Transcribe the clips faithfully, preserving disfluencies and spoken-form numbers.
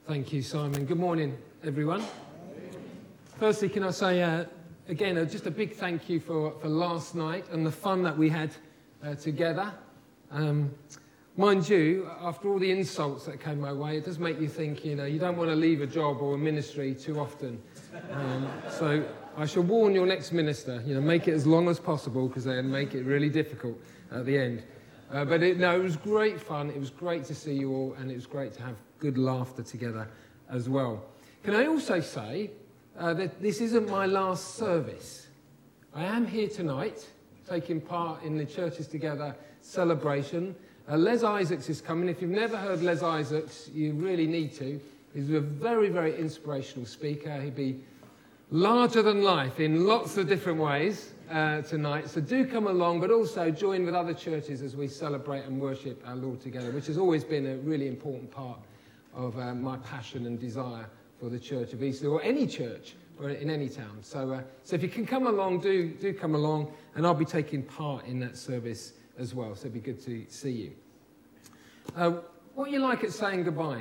Thank you, Simon. Good morning, everyone. Firstly, can I say, uh, again, uh, just a big thank you for, for last night and the fun that we had uh, together. Um, mind you, after all the insults that came my way, it does make you think, you know, you don't want to leave a job or a ministry too often. Um, so I shall warn your next minister, you know, make it as long as possible because they make it really difficult at the end. Uh, but it, no, it was great fun. It was great to see you all, and it was great to have good laughter together as well. Can I also say uh, that this isn't my last service? I am here tonight, taking part in the Churches Together celebration. Uh, Les Isaacs is coming. If you've never heard Les Isaacs, you really need to. He's a very, very inspirational speaker. He'd be larger than life in lots of different ways uh, tonight. So do come along, but also join with other churches as we celebrate and worship our Lord together, which has always been a really important part of uh, my passion and desire for the Church of Eastleigh, or any church, or in any town. So, uh, so if you can come along, do do come along, and I'll be taking part in that service as well. So it'd be good to see you. Uh, what are you like at saying goodbye?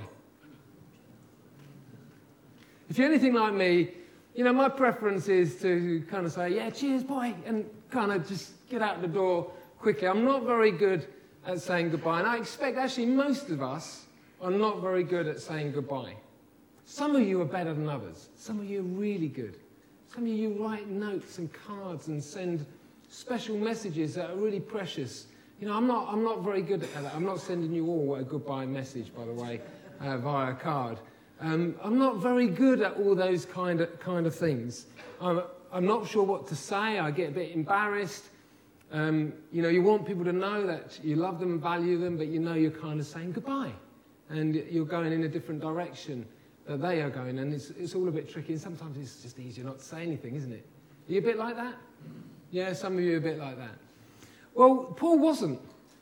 If you're anything like me, you know, my preference is to kind of say, yeah, cheers, boy, and kind of just get out the door quickly. I'm not very good at saying goodbye, and I expect actually most of us are not very good at saying goodbye. Some of you are better than others. Some of you are really good. Some of you write notes and cards and send special messages that are really precious. You know, I'm not, I'm not very good at that. I'm not sending you all a goodbye message, by the way, uh, via a card. Um, I'm not very good at all those kind of kind of things. I'm, I'm not sure what to say. I get a bit embarrassed. Um, you know, you want people to know that you love them and value them, but you know you're kind of saying goodbye. And you're going in a different direction that they are going. And it's, it's all a bit tricky. And sometimes it's just easier not to say anything, isn't it? Are you a bit like that? Yeah, some of you are a bit like that. Well, Paul wasn't.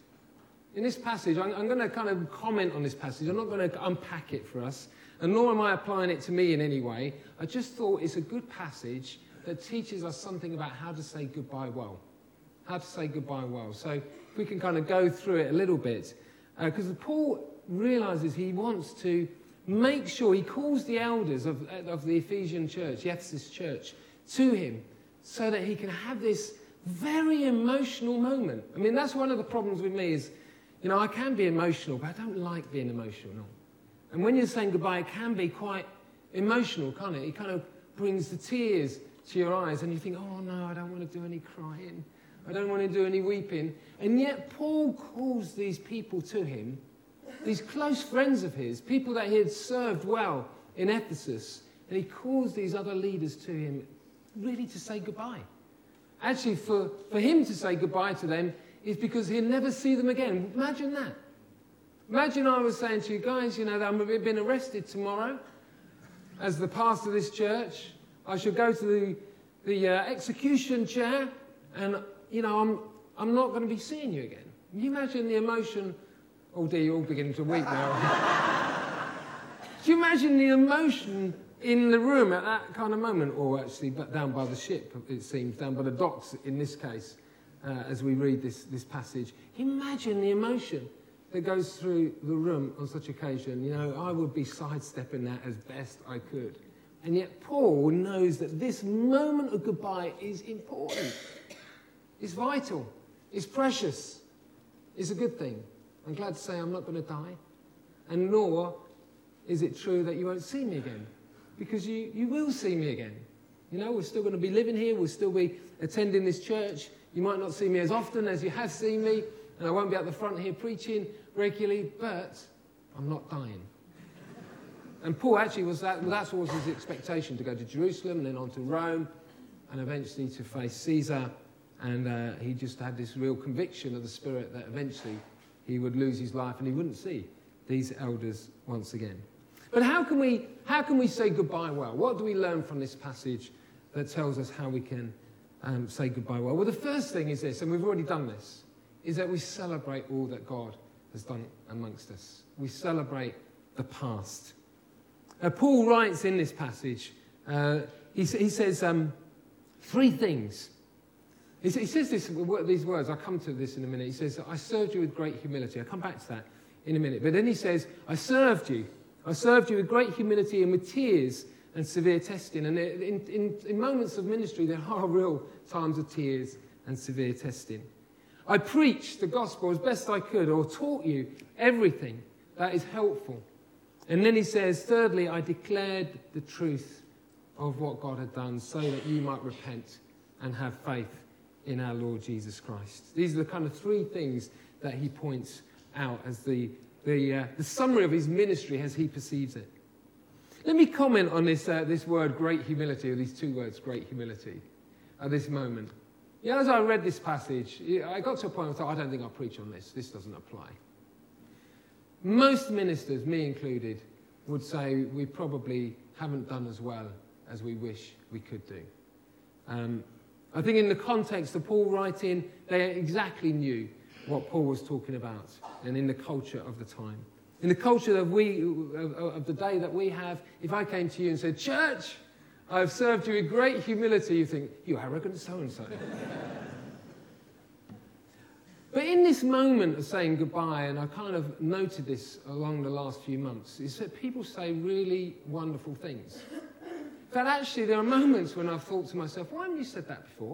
In this passage, I'm, I'm going to kind of comment on this passage. I'm not going to unpack it for us. And nor am I applying it to me in any way. I just thought it's a good passage that teaches us something about how to say goodbye well. How to say goodbye well. So if we can kind of go through it a little bit. Because uh, Paul realizes he wants to make sure, he calls the elders of, of the Ephesian church, the Ephesus church, to him so that he can have this very emotional moment. I mean, that's one of the problems with me is, you know, I can be emotional, but I don't like being emotional. And when you're saying goodbye, it can be quite emotional, can't it? It kind of brings the tears to your eyes, and you think, oh, no, I don't want to do any crying. I don't want to do any weeping. And yet Paul calls these people to him, these close friends of his, people that he had served well in Ephesus, and he calls these other leaders to him really to say goodbye. Actually, for, for him to say goodbye to them is because he'll never see them again. Imagine that. Imagine I was saying to you guys, you know, that I'm being arrested tomorrow as the pastor of this church. I should go to the, the uh, execution chair and, you know, I'm, I'm not going to be seeing you again. Can you imagine the emotion? Oh dear, you're all beginning to weep now. Can you imagine the emotion in the room at that kind of moment? Or actually down by the ship, it seems, down by the docks in this case, uh, as we read this, this passage. Imagine the emotion that goes through the room on such occasion. You know, I would be sidestepping that as best I could. And yet Paul knows that this moment of goodbye is important. It's vital. It's precious. It's a good thing. I'm glad to say I'm not going to die. And nor is it true that you won't see me again. Because you, you will see me again. You know, we're still going to be living here. We'll still be attending this church. You might not see me as often as you have seen me. And I won't be at the front here preaching regularly, but I'm not dying. And Paul actually was that, well, that was his expectation, to go to Jerusalem and then on to Rome and eventually to face Caesar. And uh, he just had this real conviction of the Spirit that eventually he would lose his life and he wouldn't see these elders once again. But how can we, how can we say goodbye well? What do we learn from this passage that tells us how we can um, say goodbye well? Well, the first thing is this, and we've already done this, is that we celebrate all that God has done amongst us. We celebrate the past. Uh, Paul writes in this passage, uh, he, he says um, three things. He, he says this, these words, I'll come to this in a minute. He says, I served you with great humility. I'll come back to that in a minute. But then he says, I served you I served you with great humility and with tears and severe testing. And in, in, in moments of ministry, there are real times of tears and severe testing. I preached the gospel as best I could, or taught you everything that is helpful. And then he says, thirdly, I declared the truth of what God had done so that you might repent and have faith in our Lord Jesus Christ. These are the kind of three things that he points out as the, the, uh, the summary of his ministry as he perceives it. Let me comment on this, uh, this word, great humility, or these two words, great humility, at this moment. You know, as I read this passage, I got to a point where I thought, I don't think I'll preach on this. This doesn't apply. Most ministers, me included, would say we probably haven't done as well as we wish we could do. Um, I think in the context of Paul writing, they exactly knew what Paul was talking about, and in the culture of the time. In the culture that we, of, of the day that we have, if I came to you and said, church, I've served you with great humility, you think, you arrogant so-and-so. But in this moment of saying goodbye, and I kind of noted this along the last few months, is that people say really wonderful things. But actually, there are moments when I've thought to myself, why haven't you said that before?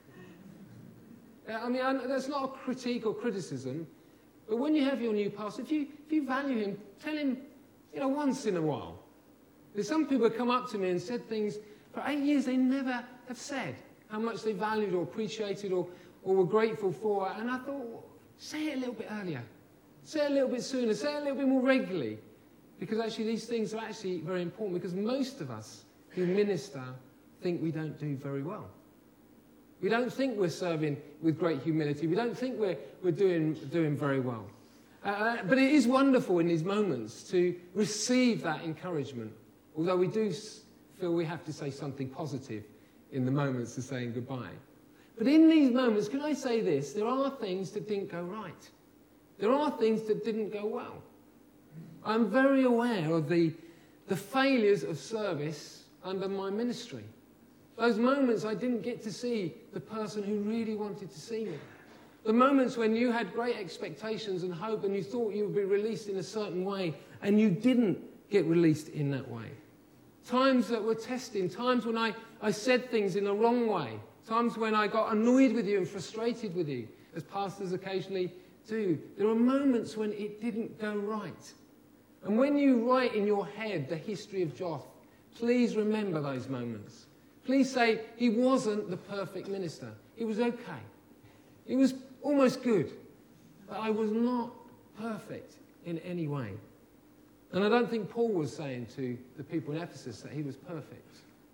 I mean, I, that's not a critique or criticism, but when you have your new pastor, if you, if you value him, tell him, you know, once in a while. There's some people have come up to me and said things for eight years they never have said, how much they valued or appreciated or or were grateful for, and I thought, say it a little bit earlier. Say it a little bit sooner. Say it a little bit more regularly. Because actually these things are actually very important, because most of us who minister think we don't do very well. We don't think we're serving with great humility. We don't think we're, we're doing, doing very well. Uh, but it is wonderful in these moments to receive that encouragement, although we do feel we have to say something positive in the moments of saying goodbye. But in these moments, can I say this? There are things that didn't go right. There are things that didn't go well. I'm very aware of the, the failures of service under my ministry. Those moments I didn't get to see the person who really wanted to see me. The moments when you had great expectations and hope and you thought you would be released in a certain way and you didn't get released in that way. Times that were testing, times when I, I said things in the wrong way. Times when I got annoyed with you and frustrated with you, as pastors occasionally do. There are moments when it didn't go right. And when you write in your head the history of Joth, please remember those moments. Please say, he wasn't the perfect minister. He was okay. He was almost good. But I was not perfect in any way. And I don't think Paul was saying to the people in Ephesus that he was perfect.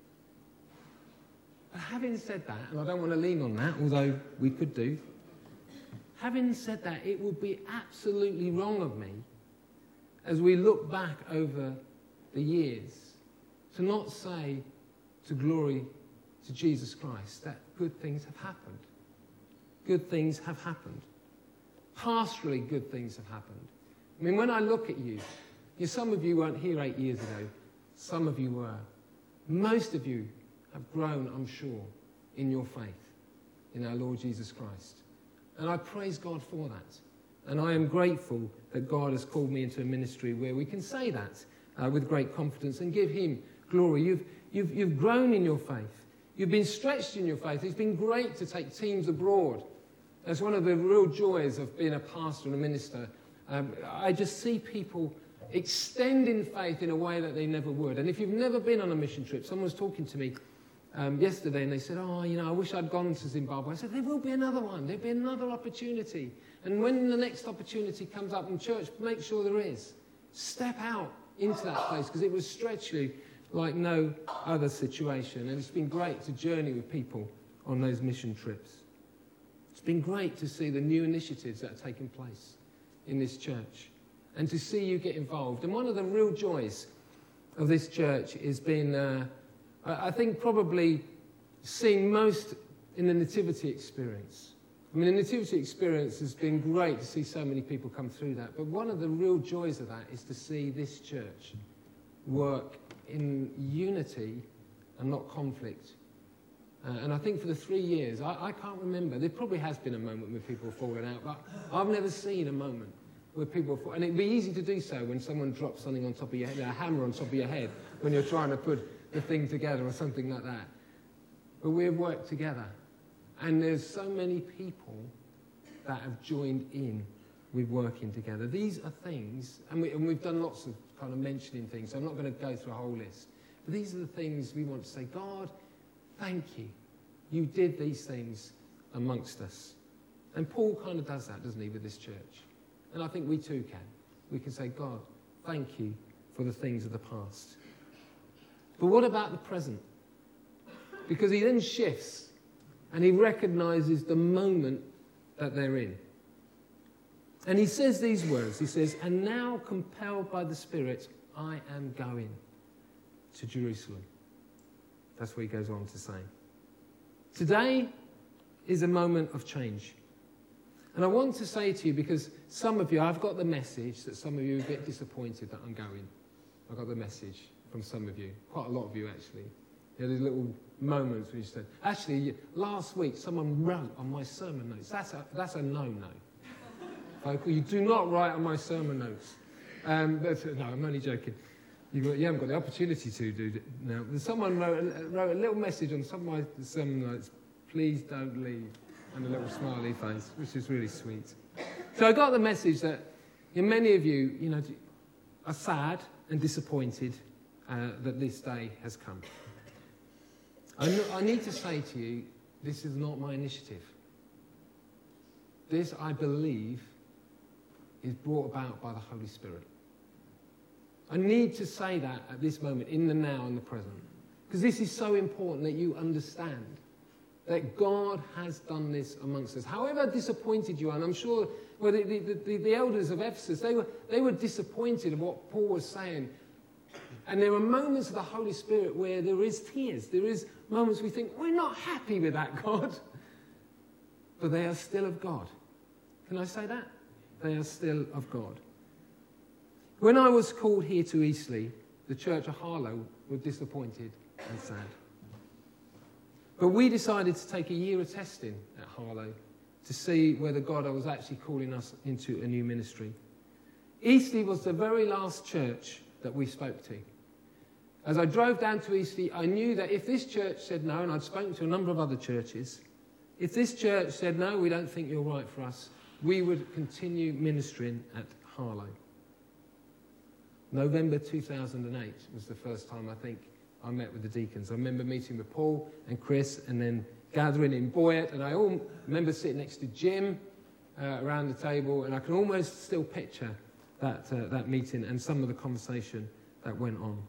But having said that, and I don't want to lean on that, although we could do, having said that, it would be absolutely wrong of me, as we look back over the years, to not say to glory to Jesus Christ that good things have happened. Good things have happened. Pastorally, good things have happened. I mean, when I look at you, you some of you weren't here eight years ago. Some of you were. Most of you have grown, I'm sure, in your faith in our Lord Jesus Christ. And I praise God for that. And I am grateful that God has called me into a ministry where we can say that uh, with great confidence and give him glory. You've, you've, you've grown in your faith. You've been stretched in your faith. It's been great to take teams abroad. That's one of the real joys of being a pastor and a minister. Um, I just see people extend in faith in a way that they never would. And if you've never been on a mission trip, someone was talking to me Um, yesterday, and they said, oh, you know, I wish I'd gone to Zimbabwe. I said, there will be another one. There'll be another opportunity. And when the next opportunity comes up in church, make sure there is. Step out into that place, because it will stretch you like no other situation. And it's been great to journey with people on those mission trips. It's been great to see the new initiatives that are taking place in this church and to see you get involved. And one of the real joys of this church is being... Uh, I think probably seeing most in the nativity experience. I mean, the nativity experience has been great to see so many people come through that. But one of the real joys of that is to see this church work in unity and not conflict. Uh, and I think for the three years, I, I can't remember. There probably has been a moment where people have fallen out, but I've never seen a moment where people, fall. And it'd be easy to do so when someone drops something on top of your head, a hammer on top of your head, when you're trying to put the thing together or something like that. But we've worked together. And there's so many people that have joined in with working together. These are things, and, we, and we've done lots of kind of mentioning things, so I'm not going to go through a whole list. But these are the things we want to say, God, thank you. You did these things amongst us. And Paul kind of does that, doesn't he, with this church? And I think we too can. We can say, God, thank you for the things of the past. But what about the present? Because he then shifts and he recognises the moment that they're in. And he says these words. He says, and now compelled by the Spirit, I am going to Jerusalem. That's what he goes on to say. Today is a moment of change. And I want to say to you, because some of you, I've got the message that some of you are a bit disappointed that I'm going. I got the message from some of you, quite a lot of you actually. There are these little moments when you said, actually, last week someone wrote on my sermon notes. That's a, that's a no-no. Okay, you do not write on my sermon notes. Um, but, no, I'm only joking. You've got, you haven't got the opportunity to do it now. Someone wrote, wrote a little message on some of my sermon notes, please don't leave, and a little smiley face, which is really sweet. So I got the message that you know, many of you, you know, are sad and disappointed uh, that this day has come. I, I need to say to you, this is not my initiative. This, I believe, is brought about by the Holy Spirit. I need to say that at this moment, in the now and the present. Because this is so important that you understand that God has done this amongst us. However disappointed you are, and I'm sure well, the, the, the, the elders of Ephesus, they were, they were disappointed of what Paul was saying. And there are moments of the Holy Spirit where there is tears. There is moments we think, we're not happy with that, God. But they are still of God. Can I say that? They are still of God. When I was called here to Eastleigh, the church of Harlow were disappointed and sad. But we decided to take a year of testing at Harlow to see whether God was actually calling us into a new ministry. Eastleigh was the very last church that we spoke to. As I drove down to Eastleigh, I knew that if this church said no, and I'd spoken to a number of other churches, if this church said no, we don't think you're right for us, we would continue ministering at Harlow. November two thousand eight was the first time I think I met with the deacons. I remember meeting with Paul and Chris and then gathering in Boyett, and I all remember sitting next to Jim uh, around the table, and I can almost still picture that, uh, that meeting and some of the conversation that went on.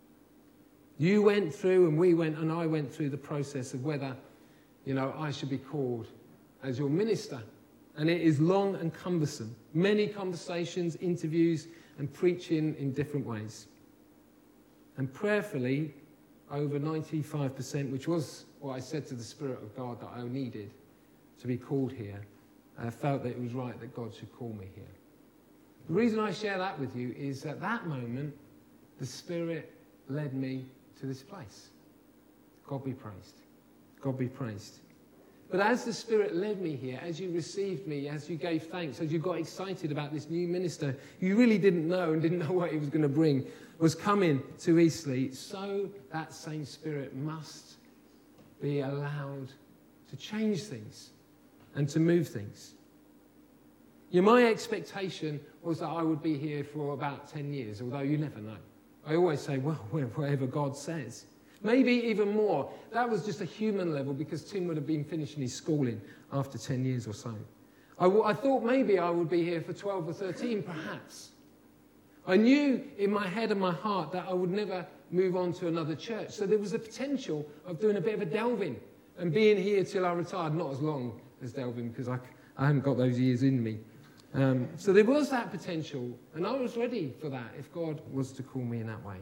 You went through and we went and I went through the process of whether, you know, I should be called as your minister. And it is long and cumbersome. Many conversations, interviews, and preaching in different ways. And prayerfully, over ninety-five percent, which was what I said to the Spirit of God that I needed to be called here, I felt that it was right that God should call me here. The reason I share that with you is at that moment, the Spirit led me to this place. God be praised. God be praised. But as the Spirit led me here, as you received me, as you gave thanks, as you got excited about this new minister, you really didn't know and didn't know what he was going to bring, was coming to Eastleigh, so that same Spirit must be allowed to change things and to move things. You know, my expectation was that I would be here for about ten years, although you never know. I always say, well, whatever God says. Maybe even more. That was just a human level because Tim would have been finishing his schooling after ten years or so. I, w- I thought maybe I would be here for twelve or thirteen, perhaps. I knew in my head and my heart that I would never move on to another church. So there was a potential of doing a bit of a delving and being here till I retired. Not as long as delving because I, I haven't got those years in me. Um, so there was that potential, and I was ready for that if God was to call me in that way.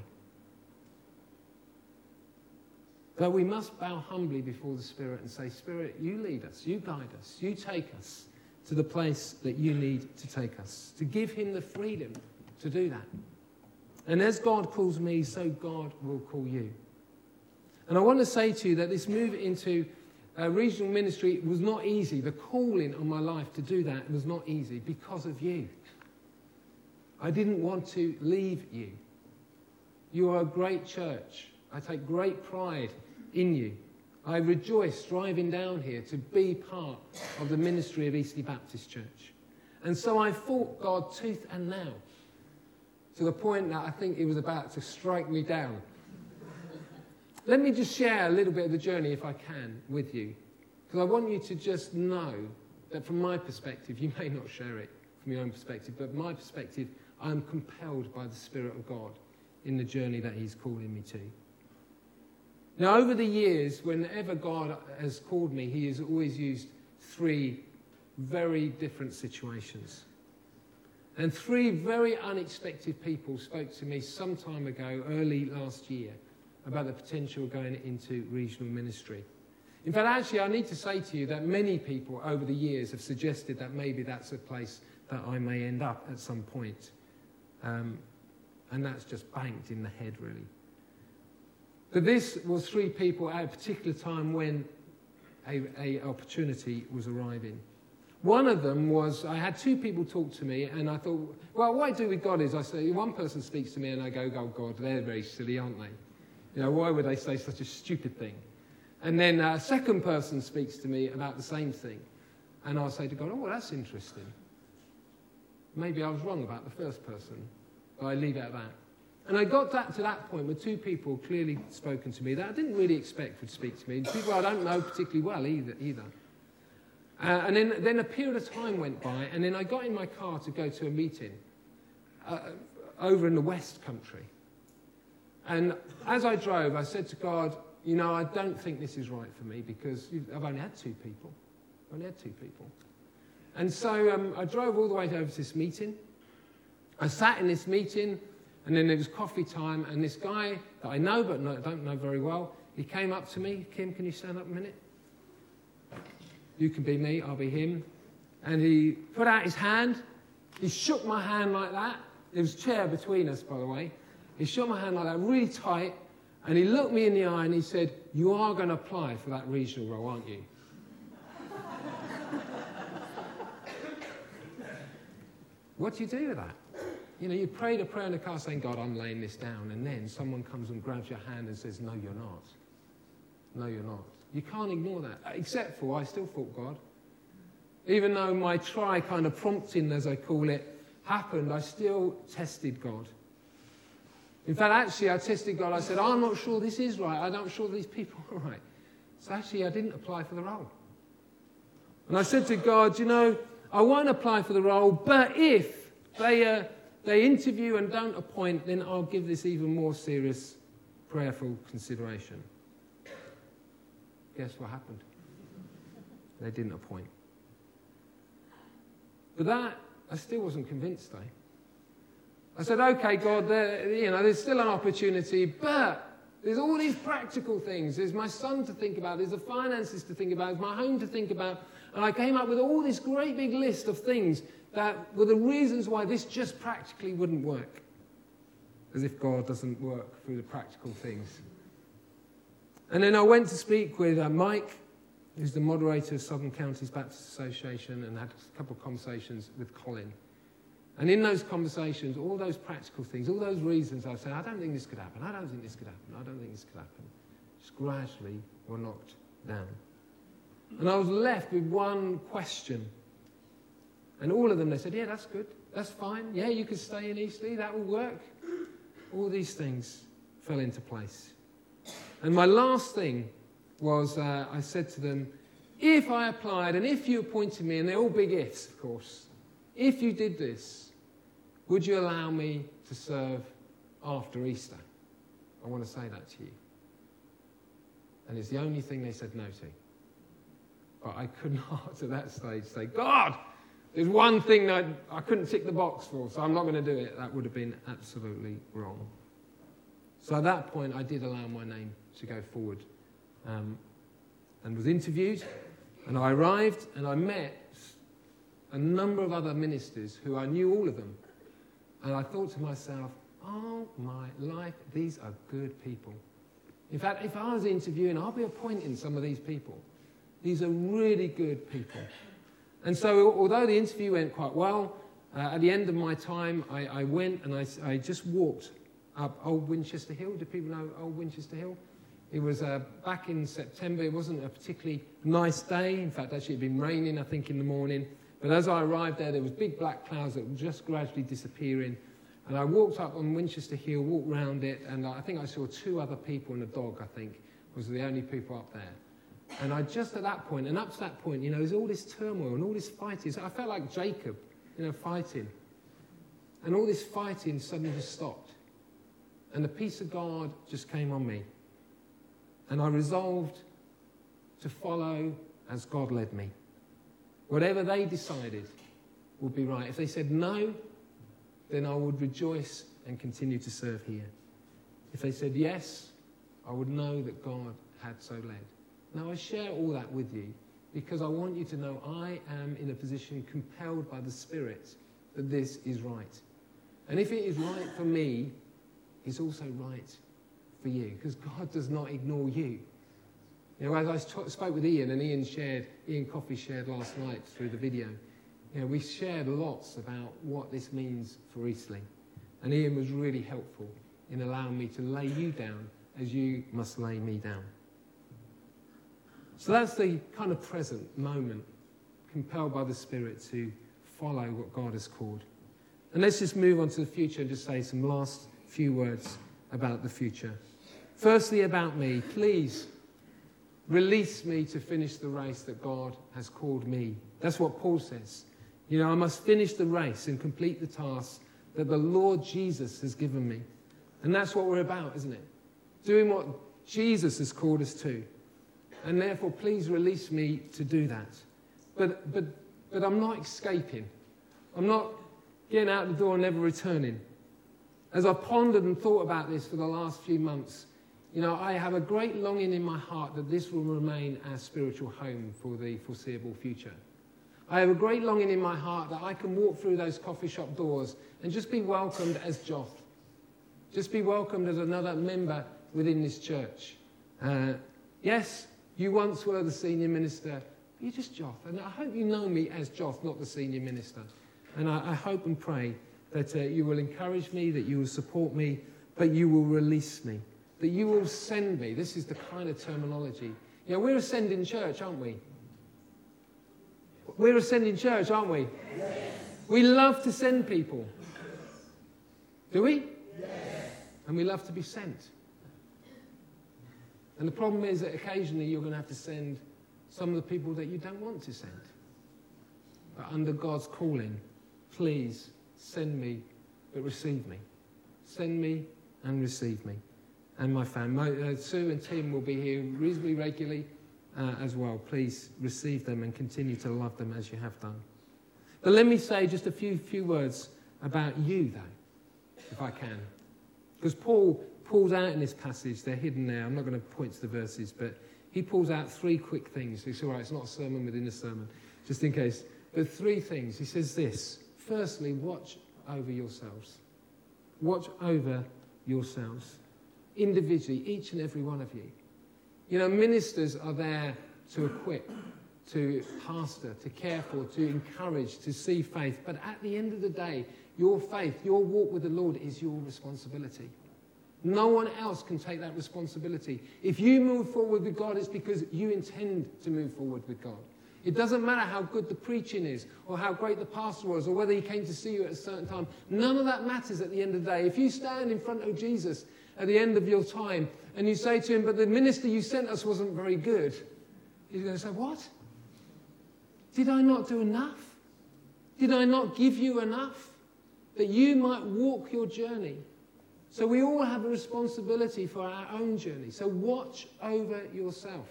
But we must bow humbly before the Spirit and say, Spirit, you lead us, you guide us, you take us to the place that you need to take us, to give him the freedom to do that. And as God calls me, so God will call you. And I want to say to you that this move into uh, regional ministry was not easy. The calling on my life to do that was not easy because of you. I didn't want to leave you. You are a great church. I take great pride in you. I rejoice driving down here to be part of the ministry of Eastleigh Baptist Church. And so I fought God tooth and nail, to the point that I think he was about to strike me down. Let me just share a little bit of the journey, if I can, with you. Because I want you to just know that from my perspective, you may not share it from your own perspective, but my perspective, I am compelled by the Spirit of God in the journey that he's calling me to. Now, over the years, whenever God has called me, he has always used three very different situations. And three very unexpected people spoke to me some time ago, early last year, about the potential of going into regional ministry. In fact, actually, I need to say to you that many people over the years have suggested that maybe that's a place that I may end up at some point. Um, and that's just banked in the head, really. But this was three people at a particular time when a, a opportunity was arriving. One of them was, I had two people talk to me, and I thought, well, what I do with God is I say, one person speaks to me, and I go, oh, God, they're very silly, aren't they? You know, why would they say such a stupid thing? And then a second person speaks to me about the same thing, and I'll say to God, oh, well, that's interesting. Maybe I was wrong about the first person, but I leave it at that. And I got that to that point where two people clearly spoken to me that I didn't really expect would speak to me, people I don't know particularly well either. either. Uh, and then, then a period of time went by, and then I got in my car to go to a meeting uh, over in the West Country. And as I drove, I said to God, you know, I don't think this is right for me because I've only had two people. I've only had two people. And so um, I drove all the way over to this meeting. I sat in this meeting, and then there was coffee time, and this guy that I know but no, don't know very well, he came up to me. Kim, can you stand up a minute? You can be me, I'll be him. And he put out his hand. He shook my hand like that. There was a chair between us, by the way. He shook my hand like that, really tight, and he looked me in the eye and he said, you are going to apply for that regional role, aren't you? What do you do with that? You know, you prayed a prayer in the car saying, God, I'm laying this down, and then someone comes and grabs your hand and says, no, you're not. No, you're not. You can't ignore that, except for I still fought God. Even though my try kind of prompting, as I call it, happened, I still tested God. In fact, actually, I tested God. I said, I'm not sure this is right. I'm not sure these people are right. So actually, I didn't apply for the role. And I said to God, you know, I won't apply for the role, but if they, uh, they interview and don't appoint, then I'll give this even more serious, prayerful consideration. Guess what happened? They didn't appoint. But that, I still wasn't convinced, though. I said, okay, God, there, you know, there's still an opportunity, but there's all these practical things. There's my son to think about. There's the finances to think about. There's my home to think about. And I came up with all this great big list of things that were the reasons why this just practically wouldn't work. As if God doesn't work through the practical things. And then I went to speak with uh, Mike, who's the moderator of Southern Counties Baptist Association, and had a couple of conversations with Colin. And in those conversations, all those practical things, all those reasons, I said, I don't think this could happen, I don't think this could happen, I don't think this could happen, just gradually were knocked down. And I was left with one question. And all of them, they said, yeah, that's good, that's fine, yeah, you can stay in Eastleigh, that will work. All these things fell into place. And my last thing was, uh, I said to them, if I applied and if you appointed me, and they're all big ifs, of course, if you did this, would you allow me to serve after Easter? I want to say that to you. And it's the only thing they said no to. But I could not, at that stage, say, God, there's one thing that I couldn't tick the box for, so I'm not going to do it. That would have been absolutely wrong. So at that point, I did allow my name to go forward, um, and was interviewed, and I arrived, and I met a number of other ministers who I knew all of them. And I thought to myself, oh my life, these are good people. In fact, if I was interviewing, I'll be appointing some of these people. These are really good people. And so although the interview went quite well, Uh, at the end of my time, I, I went and I, I just walked up Old Winchester Hill. Do people know Old Winchester Hill? It was uh, back in September. It wasn't a particularly nice day. In fact, actually, it had been raining, I think, in the morning. But as I arrived there, there was big black clouds that were just gradually disappearing. And I walked up on Winchester Hill, walked round it, and I think I saw two other people and a dog, I think, was the only people up there. And I just at that point, and up to that point, you know, there's all this turmoil and all this fighting. So I felt like Jacob, you know, fighting. And all this fighting suddenly just stopped. And the peace of God just came on me. And I resolved to follow as God led me. Whatever they decided would be right. If they said no, then I would rejoice and continue to serve here. If they said yes, I would know that God had so led. Now, I share all that with you because I want you to know I am in a position compelled by the Spirit that this is right. And if it is right for me, it's also right for you, because God does not ignore you. You know, as I t- spoke with Ian, and Ian shared, Ian Coffey shared last night through the video, you know, we shared lots about what this means for Eastleigh. And Ian was really helpful in allowing me to lay you down as you must lay me down. So that's the kind of present moment, compelled by the Spirit to follow what God has called. And let's just move on to the future and just say some last few words about the future. Firstly, about me, please release me to finish the race that God has called me. That's what Paul says. You know, I must finish the race and complete the task that the Lord Jesus has given me. And that's what we're about, isn't it? Doing what Jesus has called us to. And therefore, please release me to do that. But, but, but I'm not escaping. I'm not getting out the door and never returning. As I've pondered and thought about this for the last few months, you know, I have a great longing in my heart that this will remain our spiritual home for the foreseeable future. I have a great longing in my heart that I can walk through those coffee shop doors and just be welcomed as Joth. Just be welcomed as another member within this church. Uh, yes, you once were the senior minister, but you're just Joth. And I hope you know me as Joth, not the senior minister. And I, I hope and pray that uh, you will encourage me, that you will support me, but you will release me, that you will send me. This is the kind of terminology. You know, we're a sending church, aren't we? We're a sending church, aren't we? Yes. We love to send people. Do we? Yes. And we love to be sent. And the problem is that occasionally you're going to have to send some of the people that you don't want to send. But under God's calling, please send me, but receive me. Send me and receive me. And my family. Uh, Sue and Tim will be here reasonably regularly uh, as well. Please receive them and continue to love them as you have done. But let me say just a few, few words about you, though, if I can. Because Paul pulls out in this passage, they're hidden there. I'm not going to point to the verses, but he pulls out three quick things. It's all right, it's not a sermon within a sermon, just in case. But three things. He says this. Firstly, watch over yourselves. Watch over yourselves. Individually, each and every one of you. You know, ministers are there to equip, to pastor, to care for, to encourage, to see faith. But at the end of the day, your faith, your walk with the Lord is your responsibility. No one else can take that responsibility. If you move forward with God, it's because you intend to move forward with God. It doesn't matter how good the preaching is, or how great the pastor was, or whether he came to see you at a certain time. None of that matters at the end of the day. If you stand in front of Jesus at the end of your time, and you say to him, but the minister you sent us wasn't very good, he's going to say, what? Did I not do enough? Did I not give you enough that you might walk your journey? So we all have a responsibility for our own journey. So watch over yourself.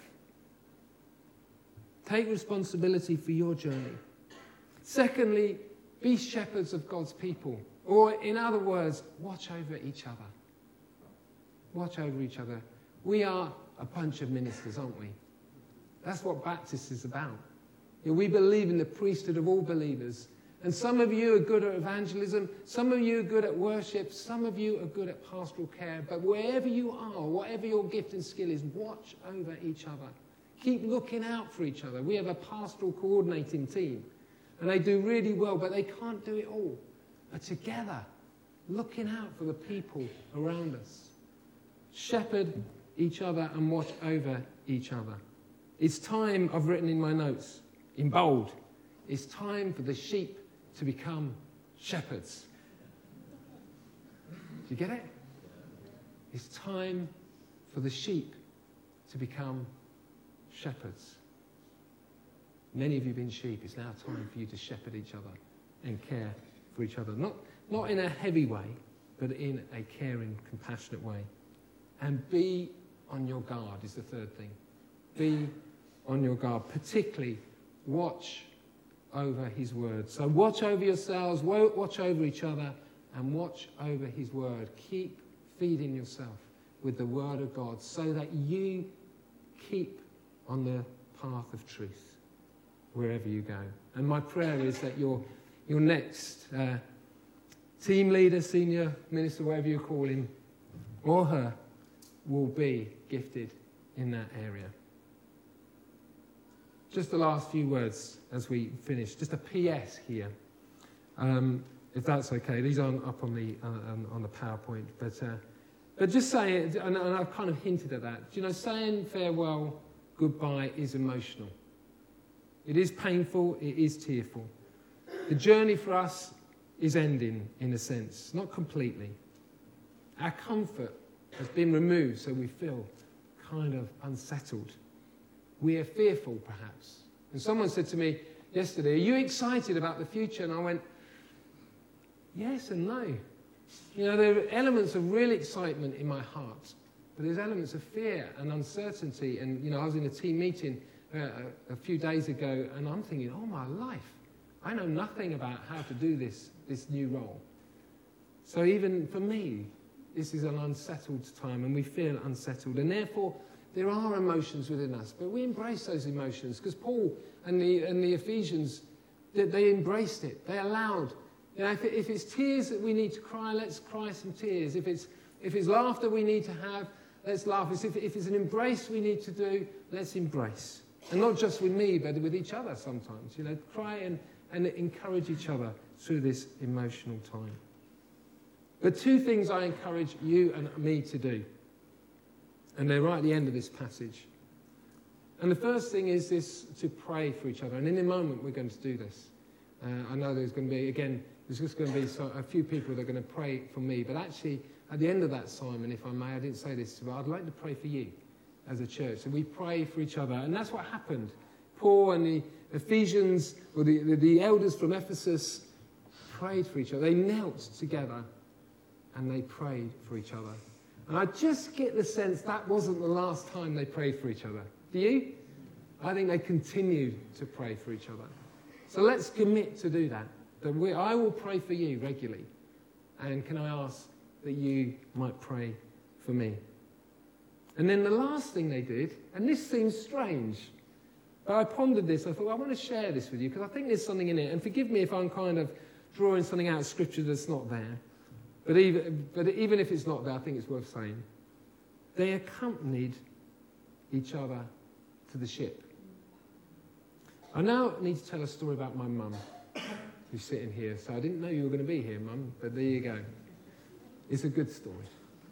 Take responsibility for your journey. Secondly, be shepherds of God's people. Or in other words, watch over each other. Watch over each other. We are a bunch of ministers, aren't we? That's what Baptist is about. You know, we believe in the priesthood of all believers. And some of you are good at evangelism, some of you are good at worship, some of you are good at pastoral care. But wherever you are, whatever your gift and skill is, watch over each other. Keep looking out for each other. We have a pastoral coordinating team. and they do really well, but they can't do it all. But together, looking out for the people around us. Shepherd each other and watch over each other. It's time, I've written in my notes, in bold, it's time for the sheep to become shepherds. Do you get it? It's time for the sheep to become shepherds. Many of you have been sheep. It's now time for you to shepherd each other and care for each other. Not, not in a heavy way, but in a caring, compassionate way. And be on your guard is the third thing. Be on your guard. Particularly, watch over his word. So watch over yourselves, watch over each other, and watch over his word. Keep feeding yourself with the word of God so that you keep on the path of truth wherever you go. And my prayer is that your, your next uh, team leader, senior minister, whatever you call him, or her, will be gifted in that area. Just the last few words as we finish. Just a P S here, um, if that's okay. These aren't up on the uh, on, on the PowerPoint, but uh, but just say it, and, and I've kind of hinted at that. You know, saying farewell, goodbye is emotional. It is painful. It is tearful. The journey for us is ending, in a sense, not completely. Our comfort has been removed, so we feel kind of unsettled. We are fearful, perhaps. And someone said to me yesterday, are you excited about the future? And I went, yes and no. You know, there are elements of real excitement in my heart, but there's elements of fear and uncertainty. And, you know, I was in a team meeting uh, a, a few days ago, and I'm thinking, oh, my life, I know nothing about how to do this, this new role. So even for me, this is an unsettled time, and we feel unsettled. And therefore, there are emotions within us, but we embrace those emotions because Paul and the, and the Ephesians, they, they embraced it. They allowed. You know, if, it, if it's tears that we need to cry, let's cry some tears. If it's, if it's laughter we need to have, let's laugh. If, if it's an embrace we need to do, let's embrace. And not just with me, but with each other sometimes. You know, cry and, and encourage each other through this emotional time. But two things I encourage you and me to do. And they're right at the end of this passage. And the first thing is this, to pray for each other. And in a moment, we're going to do this. Uh, I know there's going to be, again, there's just going to be so, a few people that are going to pray for me. But actually, at the end of that, Simon, if I may, I didn't say this, but I'd like to pray for you as a church. So we pray for each other. And that's what happened. Paul and the Ephesians, or the, the, the elders from Ephesus, prayed for each other. They knelt together and they prayed for each other. And I just get the sense that wasn't the last time they prayed for each other. Do you? I think they continued to pray for each other. So let's commit to do that. That we, I will pray for you regularly. And can I ask that you might pray for me? And then the last thing they did, and this seems strange, but I pondered this. I thought, well, I want to share this with you because I think there's something in it. And forgive me if I'm kind of drawing something out of Scripture that's not there. But even, but even if it's not there, I think it's worth saying. They accompanied each other to the ship. I now need to tell a story about my mum, who's sitting here. So I didn't know you were going to be here, Mum, but there you go. It's a good story.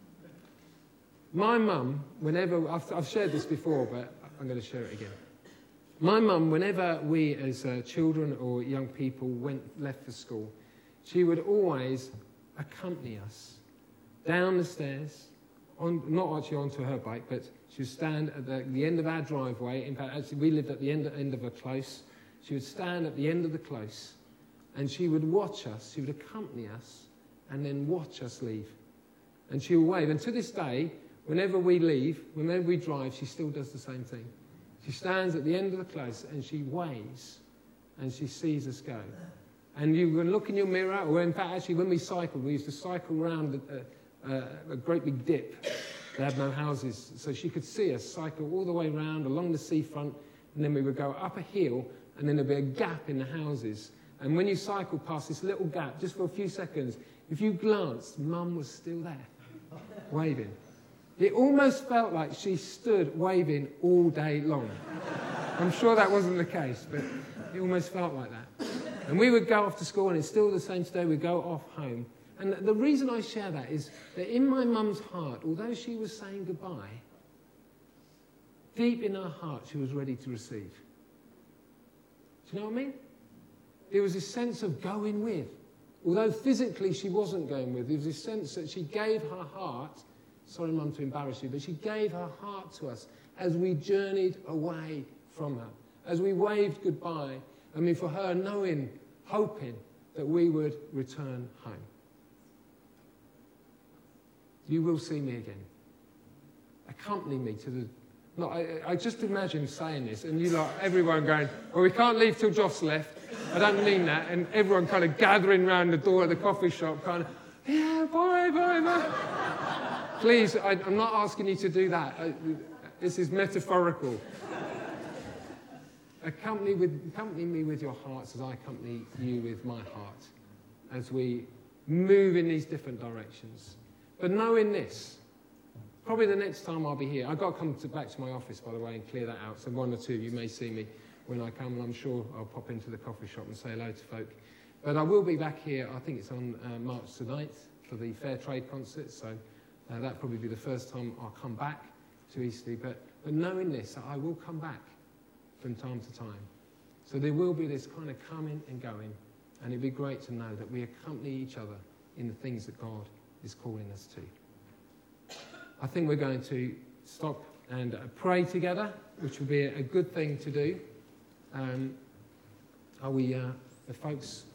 My mum, whenever, I've, I've shared this before, but I'm going to share it again. My mum, whenever we as uh, children or young people went left for school, she would always accompany us down the stairs, on, not actually onto her bike, but she would stand at the, the end of our driveway. In fact, actually, we lived at the end, end of a close. She would stand at the end of the close, and she would watch us. She would accompany us, and then watch us leave. And she would wave. And to this day, whenever we leave, whenever we drive, she still does the same thing. She stands at the end of the close, and she waves, and she sees us go. And you can look in your mirror, or in fact, actually, when we cycled, we used to cycle around a, a, a great big dip. They had no houses, so she could see us cycle all the way around along the seafront, and then we would go up a hill, and then there'd be a gap in the houses. And when you cycled past this little gap, just for a few seconds, if you glanced, Mum was still there, waving. It almost felt like she stood waving all day long. I'm sure that wasn't the case, but it almost felt like that. And we would go off to school, and it's still the same today. We go off home. And the reason I share that is that in my mum's heart, although she was saying goodbye, deep in her heart, she was ready to receive. Do you know what I mean? There was this sense of going with. Although physically she wasn't going with, there was this sense that she gave her heart, sorry Mum to embarrass you, but she gave her heart to us as we journeyed away from her, as we waved goodbye. I mean, for her, knowing, hoping that we would return home. You will see me again. Accompany me to the... No, I, I just imagine saying this, and you like everyone going, well, we can't leave till Joss left. I don't mean that. And everyone kind of gathering round the door of the coffee shop, kind of, yeah, bye, bye, bye. Please, I, I'm not asking you to do that. I, this is metaphorical. Accompany, with, accompany me with your hearts as I accompany you with my heart, as we move in these different directions. But knowing this, probably the next time I'll be here, I've got to come to, back to my office, by the way, and clear that out. So one or two of you may see me when I come, and I'm sure I'll pop into the coffee shop and say hello to folk. But I will be back here, I think it's on uh, March the ninth, for the Fair Trade concert. So uh, that'll probably be the first time I'll come back to Eastleigh. But, but knowing this, I will come back from time to time. So there will be this kind of coming and going. And it'd be great to know that we accompany each other in the things that God is calling us to. I think we're going to stop and uh, pray together, which will be a, a good thing to do. Um, are we, uh, the folks